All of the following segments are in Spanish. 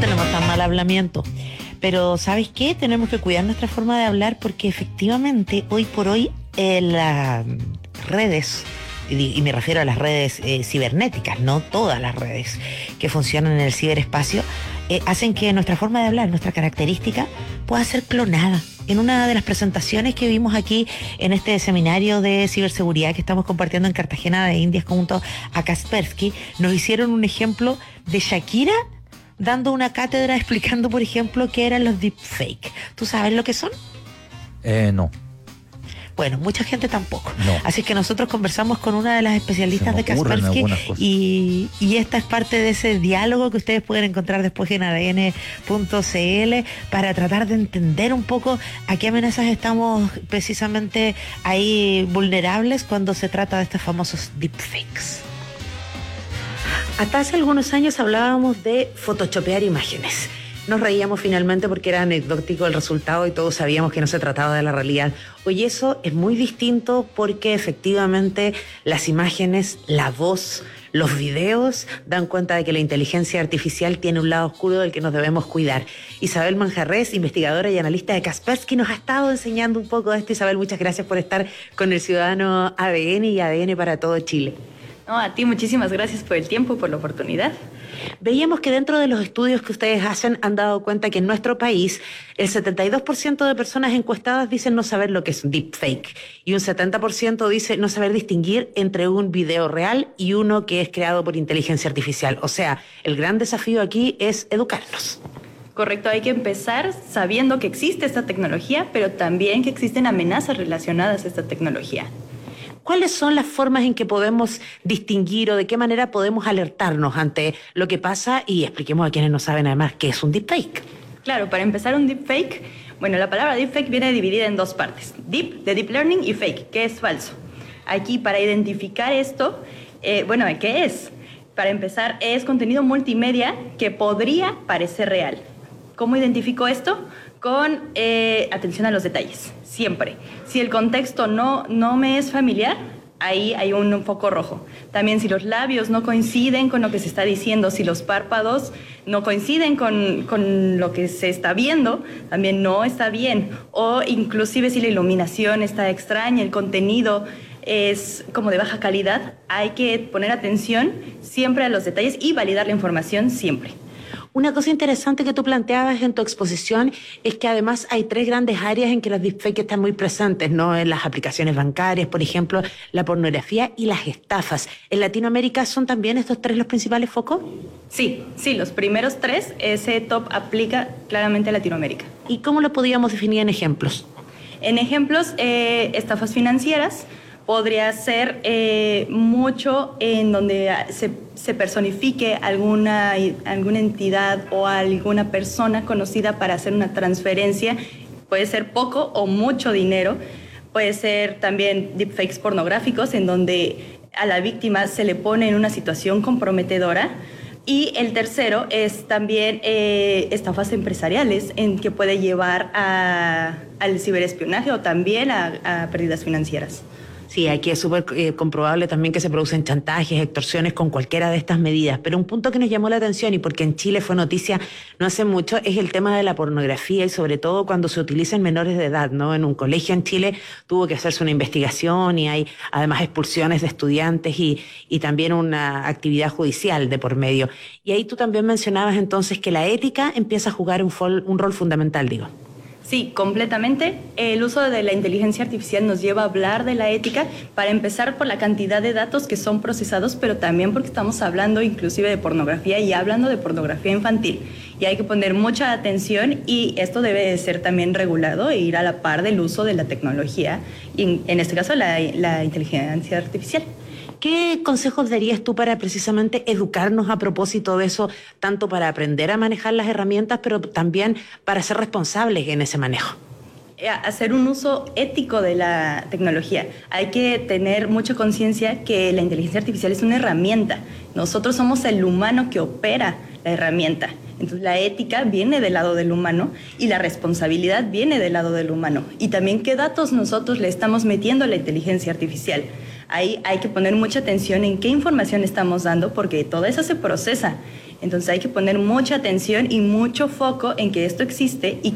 tenemos tan mal hablamiento. Pero ¿sabes qué? Tenemos que cuidar nuestra forma de hablar porque efectivamente hoy por hoy las redes, y me refiero a las redes cibernéticas, no todas las redes que funcionan en el ciberespacio, hacen que nuestra forma de hablar, nuestra característica, pueda ser clonada. En una de las presentaciones que vimos aquí en este seminario de ciberseguridad que estamos compartiendo en Cartagena de Indias junto a Kaspersky, nos hicieron un ejemplo de Shakira dando una cátedra explicando, por ejemplo, qué eran los deepfake. ¿Tú sabes lo que son? No. Bueno, mucha gente tampoco. No. Así que nosotros conversamos con una de las especialistas de Kaspersky y esta es parte de ese diálogo que ustedes pueden encontrar después en adn.cl para tratar de entender un poco a qué amenazas estamos precisamente ahí vulnerables cuando se trata de estos famosos deepfakes. Hasta hace algunos años hablábamos de photoshopear imágenes. Nos reíamos finalmente porque era anecdótico el resultado y todos sabíamos que no se trataba de la realidad. Hoy eso es muy distinto porque efectivamente las imágenes, la voz, los videos dan cuenta de que la inteligencia artificial tiene un lado oscuro del que nos debemos cuidar. Isabel Manjarrés, investigadora y analista de Kaspersky, nos ha estado enseñando un poco de esto. Isabel, muchas gracias por estar con el Ciudadano ADN y ADN para todo Chile. No, a ti muchísimas gracias por el tiempo, por la oportunidad. Veíamos que dentro de los estudios que ustedes hacen han dado cuenta que en nuestro país el 72% de personas encuestadas dicen no saber lo que es un deepfake y un 70% dice no saber distinguir entre un video real y uno que es creado por inteligencia artificial. O sea, el gran desafío aquí es educarnos. Correcto, hay que empezar sabiendo que existe esta tecnología, pero también que existen amenazas relacionadas a esta tecnología. ¿Cuáles son las formas en que podemos distinguir o de qué manera podemos alertarnos ante lo que pasa? Y expliquemos a quienes no saben además qué es un deepfake. Claro, para empezar un deepfake, bueno, la palabra deepfake viene dividida en dos partes. Deep, de deep learning, y fake, que es falso. Aquí, para identificar esto, ¿qué es? Para empezar, es contenido multimedia que podría parecer real. ¿Cómo identifico esto? Con atención a los detalles, siempre. Si el contexto no me es familiar, ahí hay un foco rojo. También si los labios no coinciden con lo que se está diciendo, si los párpados no coinciden con lo que se está viendo, también no está bien. O inclusive si la iluminación está extraña, el contenido es como de baja calidad, hay que poner atención siempre a los detalles y validar la información siempre. Una cosa interesante que tú planteabas en tu exposición es que además hay tres grandes áreas en que los deepfakes están muy presentes, ¿no? En las aplicaciones bancarias, por ejemplo, la pornografía y las estafas. ¿En Latinoamérica son también estos tres los principales focos? Sí, los primeros tres, ese top aplica claramente a Latinoamérica. ¿Y cómo lo podríamos definir en ejemplos? En ejemplos, estafas financieras. Podría ser mucho en donde se personifique alguna entidad o alguna persona conocida para hacer una transferencia. Puede ser poco o mucho dinero. Puede ser también deepfakes pornográficos en donde a la víctima se le pone en una situación comprometedora. Y el tercero es también estafas empresariales en que puede llevar al ciberespionaje o también a pérdidas financieras. Sí, aquí es súper comprobable también que se producen chantajes, extorsiones con cualquiera de estas medidas. Pero un punto que nos llamó la atención y porque en Chile fue noticia no hace mucho es el tema de la pornografía y sobre todo cuando se utiliza en menores de edad, ¿no? En un colegio en Chile tuvo que hacerse una investigación y hay además expulsiones de estudiantes y también una actividad judicial de por medio. Y ahí tú también mencionabas entonces que la ética empieza a jugar un rol fundamental, digo. Sí, completamente. El uso de la inteligencia artificial nos lleva a hablar de la ética, para empezar por la cantidad de datos que son procesados, pero también porque estamos hablando inclusive de pornografía y hablando de pornografía infantil. Y hay que poner mucha atención y esto debe de ser también regulado e ir a la par del uso de la tecnología, y en este caso la inteligencia artificial. ¿Qué consejos darías tú para precisamente educarnos a propósito de eso, tanto para aprender a manejar las herramientas, pero también para ser responsables en ese manejo? Hacer un uso ético de la tecnología. Hay que tener mucha conciencia que la inteligencia artificial es una herramienta. Nosotros somos el humano que opera la herramienta. Entonces la ética viene del lado del humano y la responsabilidad viene del lado del humano. Y también qué datos nosotros le estamos metiendo a la inteligencia artificial. Ahí hay que poner mucha atención en qué información estamos dando, porque toda esa se procesa. Entonces hay que poner mucha atención y mucho foco en que esto existe y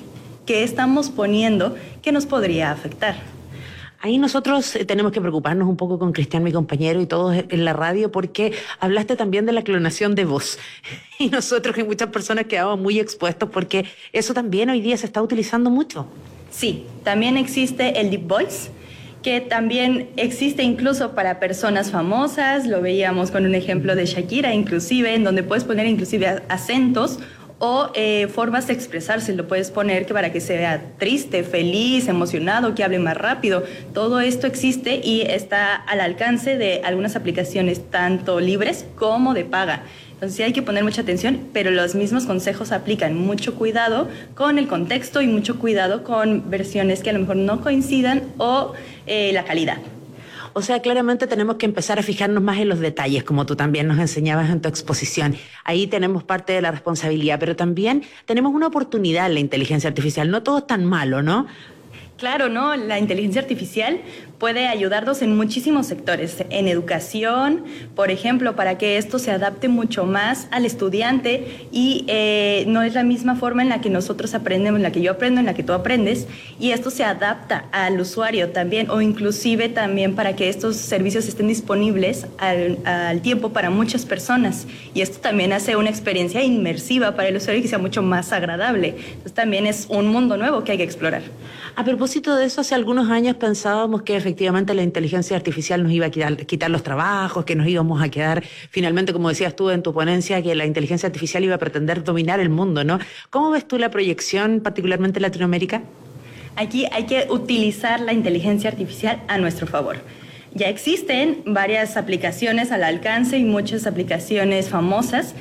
qué estamos poniendo que nos podría afectar. Ahí nosotros tenemos que preocuparnos un poco con Cristian, mi compañero, y todos en la radio, porque hablaste también de la clonación de voz. Y nosotros, y muchas personas, quedamos muy expuestos porque eso también hoy día se está utilizando mucho. Sí, también existe el Deep Voice, que también existe incluso para personas famosas. Lo veíamos con un ejemplo de Shakira, inclusive, en donde puedes poner inclusive acentos o formas de expresarse. Lo puedes poner que para que se vea triste, feliz, emocionado, que hable más rápido. Todo esto existe y está al alcance de algunas aplicaciones, tanto libres como de paga. Entonces sí hay que poner mucha atención, pero los mismos consejos aplican. Mucho cuidado con el contexto y mucho cuidado con versiones que a lo mejor no coincidan o la calidad. O sea, claramente tenemos que empezar a fijarnos más en los detalles, como tú también nos enseñabas en tu exposición. Ahí tenemos parte de la responsabilidad, pero también tenemos una oportunidad en la inteligencia artificial. No todo es tan malo, ¿no? Claro, ¿no? La inteligencia artificial puede ayudarnos en muchísimos sectores, en educación, por ejemplo, para que esto se adapte mucho más al estudiante y no es la misma forma en la que nosotros aprendemos, en la que yo aprendo, en la que tú aprendes, y esto se adapta al usuario también, o inclusive también para que estos servicios estén disponibles al tiempo para muchas personas, y esto también hace una experiencia inmersiva para el usuario y que sea mucho más agradable. Entonces también es un mundo nuevo que hay que explorar. A propósito de eso, hace algunos años pensábamos que efectivamente la inteligencia artificial nos iba a quitar los trabajos, que nos íbamos a quedar finalmente, como decías tú en tu ponencia, que la inteligencia artificial iba a pretender dominar el mundo, ¿no? ¿Cómo ves tú la proyección, particularmente en Latinoamérica? Aquí hay que utilizar la inteligencia artificial a nuestro favor. Ya existen varias aplicaciones al alcance y muchas aplicaciones famosas.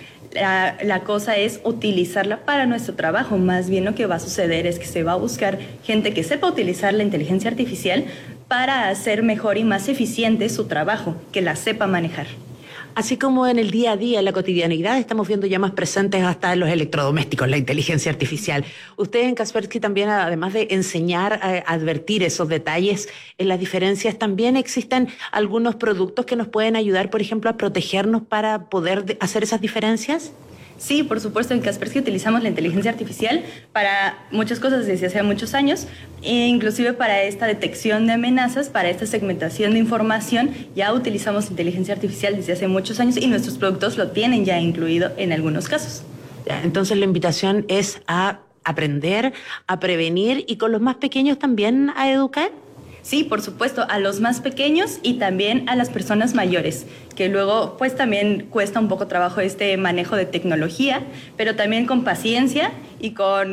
La cosa es utilizarla para nuestro trabajo. Más bien lo que va a suceder es que se va a buscar gente que sepa utilizar la inteligencia artificial para hacer mejor y más eficiente su trabajo, que la sepa manejar. Así como en el día a día, en la cotidianidad, estamos viendo ya más presentes hasta en los electrodomésticos, la inteligencia artificial. Ustedes en Kaspersky también, además de enseñar a advertir esos detalles en las diferencias, también existen algunos productos que nos pueden ayudar, por ejemplo, a protegernos para poder hacer esas diferencias. Sí, por supuesto, en Kaspersky utilizamos la inteligencia artificial para muchas cosas desde hace muchos años, e inclusive para esta detección de amenazas, para esta segmentación de información, ya utilizamos inteligencia artificial desde hace muchos años y nuestros productos lo tienen ya incluido en algunos casos. Entonces la invitación es a aprender, a prevenir y con los más pequeños también a educar. Sí, por supuesto, a los más pequeños y también a las personas mayores, que luego pues también cuesta un poco trabajo este manejo de tecnología, pero también con paciencia y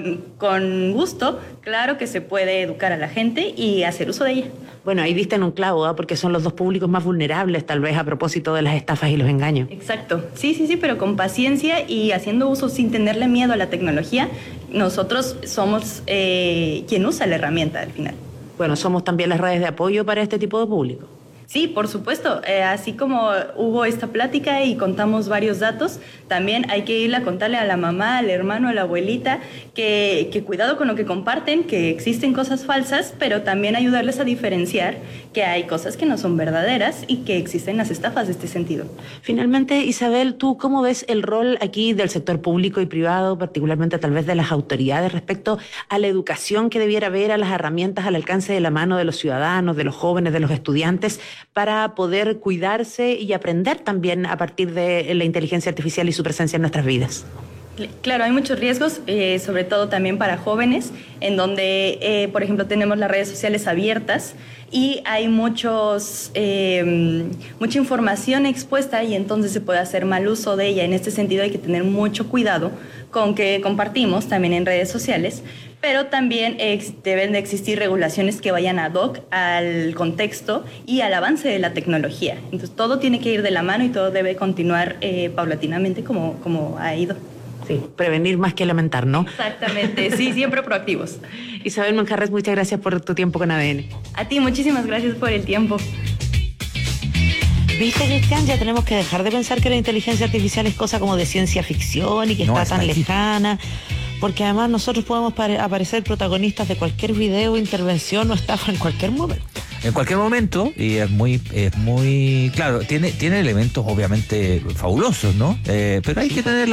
con gusto, claro que se puede educar a la gente y hacer uso de ella. Bueno, ahí diste en un clavo, ¿eh? Porque son los dos públicos más vulnerables, tal vez, a propósito de las estafas y los engaños. Exacto, sí, pero con paciencia y haciendo uso sin tenerle miedo a la tecnología, nosotros somos quien usa la herramienta al final. Bueno, somos también las redes de apoyo para este tipo de público. Sí, por supuesto. Así como hubo esta plática y contamos varios datos, también hay que ir a contarle a la mamá, al hermano, a la abuelita, que cuidado con lo que comparten, que existen cosas falsas, pero también ayudarles a diferenciar que hay cosas que no son verdaderas y que existen las estafas de este sentido. Finalmente, Isabel, ¿tú cómo ves el rol aquí del sector público y privado, particularmente tal vez de las autoridades, respecto a la educación que debiera haber, a las herramientas al alcance de la mano de los ciudadanos, de los jóvenes, de los estudiantes, para poder cuidarse y aprender también a partir de la inteligencia artificial y su presencia en nuestras vidas? Claro, hay muchos riesgos, sobre todo también para jóvenes, en donde, por ejemplo, tenemos las redes sociales abiertas y hay mucha información expuesta y entonces se puede hacer mal uso de ella. En este sentido hay que tener mucho cuidado con que compartimos también en redes sociales, pero también deben de existir regulaciones que vayan ad hoc al contexto y al avance de la tecnología. Entonces todo tiene que ir de la mano y todo debe continuar paulatinamente como ha ido. Sí, prevenir más que lamentar, ¿no? Exactamente, sí, siempre proactivos. Isabel Manjarres, muchas gracias por tu tiempo con ADN. A ti, muchísimas gracias por el tiempo. ¿Viste, Cristian? Ya tenemos que dejar de pensar que la inteligencia artificial es cosa como de ciencia ficción y que está tan lejana, porque además nosotros podemos aparecer protagonistas de cualquier video, intervención o estafa en cualquier momento. en cualquier momento, y es muy claro, tiene elementos obviamente fabulosos, ¿no? Pero hay que tener